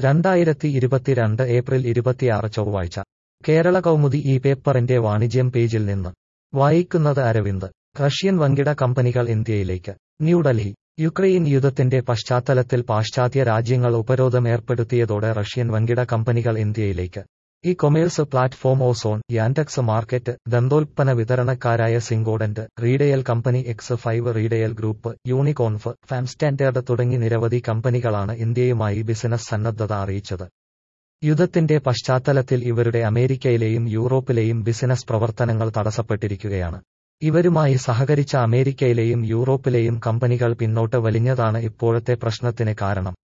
2022 April 26 ചൊവ്വാഴ്ച കേരള കൗമുദി ഈ പേപ്പറിന്റെ വാണിജ്യം പേജിൽ നിന്ന് വായിക്കുന്നത് അരവിന്ദ്. റഷ്യൻ വൻകിട കമ്പനികൾ ഇന്ത്യയിലേക്ക്. ന്യൂഡൽഹി. യുക്രൈൻ യുദ്ധത്തിന്റെ പശ്ചാത്തലത്തിൽ പാശ്ചാത്യ രാജ്യങ്ങൾ ഉപരോധം ഏർപ്പെടുത്തിയതോടെ റഷ്യൻ വൻകിട കമ്പനികൾ ഇന്ത്യയിലേക്ക്. E commerce platform Ozon, Yandex market, ദന്തോൽപ്പന്ന വിതരണക്കാരായ സിങ്കോഡന്റ്, retail company X5 retail group, യൂണികോൺഫ്, ഫാം സ്റ്റാൻഡേർഡ് തുടങ്ങി നിരവധി കമ്പനികളാണ് ഇന്ത്യയുമായി ബിസിനസ് സന്നദ്ധത അറിയിച്ചത്. യുദ്ധത്തിന്റെ പശ്ചാത്തലത്തിൽ ഇവരുടെ അമേരിക്കയിലെയും യൂറോപ്പിലെയും ബിസിനസ് പ്രവർത്തനങ്ങൾ തടസ്സപ്പെട്ടിരിക്കുകയാണ്. ഇവരുമായി സഹകരിച്ച അമേരിക്കയിലെയും യൂറോപ്പിലെയും കമ്പനികൾ പിന്നോട്ട് വലിഞ്ഞതാണ് ഇപ്പോഴത്തെ പ്രശ്നത്തിന് കാരണം.